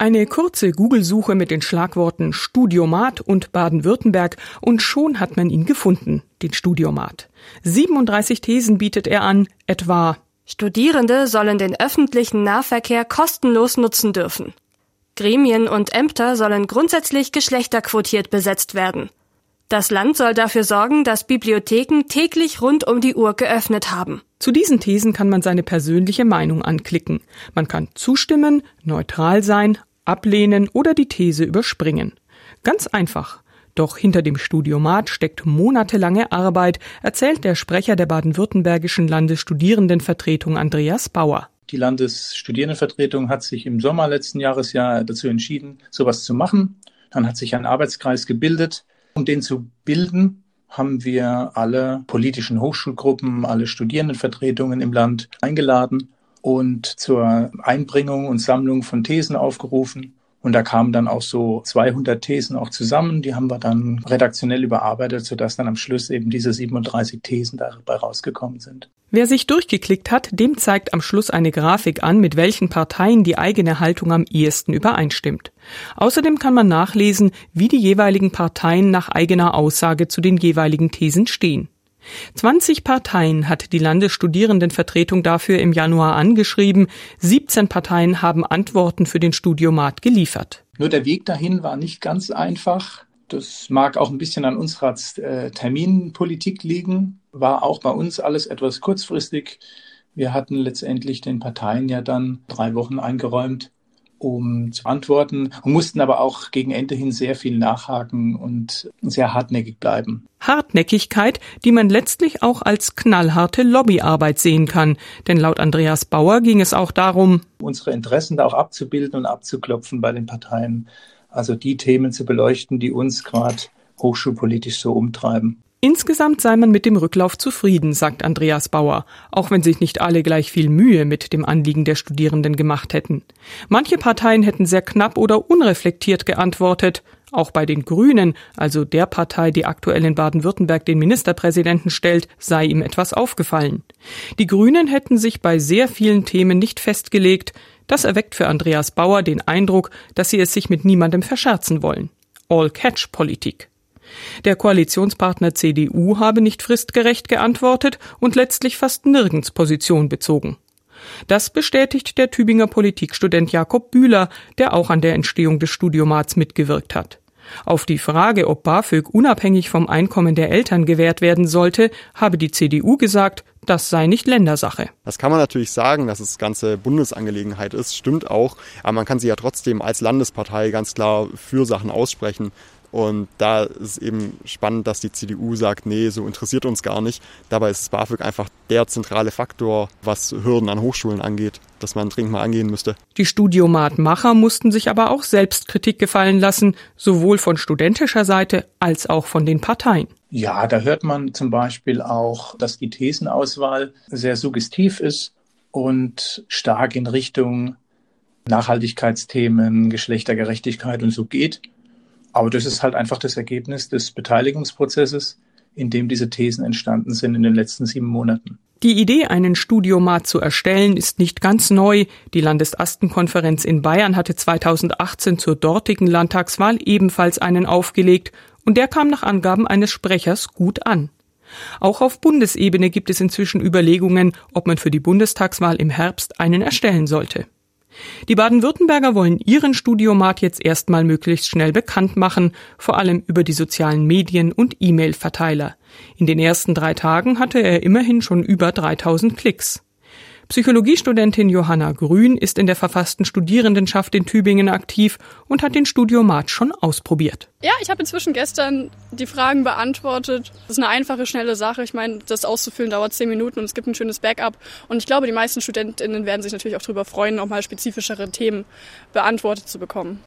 Eine kurze Google-Suche mit den Schlagworten Studiomat und Baden-Württemberg und schon hat man ihn gefunden, den Studiomat. 37 Thesen bietet er an, etwa: Studierende sollen den öffentlichen Nahverkehr kostenlos nutzen dürfen. Gremien und Ämter sollen grundsätzlich geschlechterquotiert besetzt werden. Das Land soll dafür sorgen, dass Bibliotheken täglich rund um die Uhr geöffnet haben. Zu diesen Thesen kann man seine persönliche Meinung anklicken. Man kann zustimmen, neutral sein, ablehnen oder die These überspringen. Ganz einfach. Doch hinter dem Studiomat steckt monatelange Arbeit, erzählt der Sprecher der baden-württembergischen Landesstudierendenvertretung Andreas Bauer. Die Landesstudierendenvertretung hat sich im Sommer letzten Jahres dazu entschieden, sowas zu machen. Dann hat sich ein Arbeitskreis gebildet. Um den zu bilden, haben wir alle politischen Hochschulgruppen, alle Studierendenvertretungen im Land eingeladen und zur Einbringung und Sammlung von Thesen aufgerufen. Und da kamen dann auch so 200 Thesen auch zusammen. Die haben wir dann redaktionell überarbeitet, sodass dann am Schluss eben diese 37 Thesen dabei rausgekommen sind. Wer sich durchgeklickt hat, dem zeigt am Schluss eine Grafik an, mit welchen Parteien die eigene Haltung am ehesten übereinstimmt. Außerdem kann man nachlesen, wie die jeweiligen Parteien nach eigener Aussage zu den jeweiligen Thesen stehen. 20 Parteien hat die Landesstudierendenvertretung dafür im Januar angeschrieben. 17 Parteien haben Antworten für den Studiomat geliefert. Nur der Weg dahin war nicht ganz einfach. Das mag auch ein bisschen an unserer Terminpolitik liegen. War auch bei uns alles etwas kurzfristig. Wir hatten letztendlich den Parteien ja dann 3 Wochen eingeräumt, um zu antworten, und mussten aber auch gegen Ende hin sehr viel nachhaken und sehr hartnäckig bleiben. Hartnäckigkeit, die man letztlich auch als knallharte Lobbyarbeit sehen kann. Denn laut Andreas Bauer ging es auch darum, unsere Interessen da auch abzubilden und abzuklopfen bei den Parteien. Also die Themen zu beleuchten, die uns gerade hochschulpolitisch so umtreiben. Insgesamt sei man mit dem Rücklauf zufrieden, sagt Andreas Bauer, auch wenn sich nicht alle gleich viel Mühe mit dem Anliegen der Studierenden gemacht hätten. Manche Parteien hätten sehr knapp oder unreflektiert geantwortet. Auch bei den Grünen, also der Partei, die aktuell in Baden-Württemberg den Ministerpräsidenten stellt, sei ihm etwas aufgefallen. Die Grünen hätten sich bei sehr vielen Themen nicht festgelegt. Das erweckt für Andreas Bauer den Eindruck, dass sie es sich mit niemandem verscherzen wollen. All-Catch-Politik. Der Koalitionspartner CDU habe nicht fristgerecht geantwortet und letztlich fast nirgends Position bezogen. Das bestätigt der Tübinger Politikstudent Jakob Bühler, der auch an der Entstehung des Studiomats mitgewirkt hat. Auf die Frage, ob BAföG unabhängig vom Einkommen der Eltern gewährt werden sollte, habe die CDU gesagt, das sei nicht Ländersache. Das kann man natürlich sagen, dass es ganze Bundesangelegenheit ist, stimmt auch, aber man kann sich ja trotzdem als Landespartei ganz klar für Sachen aussprechen. Und da ist es eben spannend, dass die CDU sagt, nee, so interessiert uns gar nicht. Dabei ist BAföG einfach der zentrale Faktor, was Hürden an Hochschulen angeht, dass man dringend mal angehen müsste. Die Studiomat-Macher mussten sich aber auch selbst Kritik gefallen lassen, sowohl von studentischer Seite als auch von den Parteien. Ja, da hört man zum Beispiel auch, dass die Thesenauswahl sehr suggestiv ist und stark in Richtung Nachhaltigkeitsthemen, Geschlechtergerechtigkeit und so geht. Aber das ist halt einfach das Ergebnis des Beteiligungsprozesses, in dem diese Thesen entstanden sind in den letzten 7 Monaten. Die Idee, einen Studiomat zu erstellen, ist nicht ganz neu. Die Landesastenkonferenz in Bayern hatte 2018 zur dortigen Landtagswahl ebenfalls einen aufgelegt und der kam nach Angaben eines Sprechers gut an. Auch auf Bundesebene gibt es inzwischen Überlegungen, ob man für die Bundestagswahl im Herbst einen erstellen sollte. Die Baden-Württemberger wollen ihren Studiomat jetzt erstmal möglichst schnell bekannt machen, vor allem über die sozialen Medien und E-Mail-Verteiler. In den ersten 3 Tagen hatte er immerhin schon über 3000 Klicks. Psychologiestudentin Johanna Grün ist in der verfassten Studierendenschaft in Tübingen aktiv und hat den Studiomat schon ausprobiert. Ja, ich habe inzwischen gestern die Fragen beantwortet. Das ist eine einfache, schnelle Sache. Ich meine, das auszufüllen dauert 10 Minuten und es gibt ein schönes Backup. Und ich glaube, die meisten StudentInnen werden sich natürlich auch darüber freuen, auch mal spezifischere Themen beantwortet zu bekommen.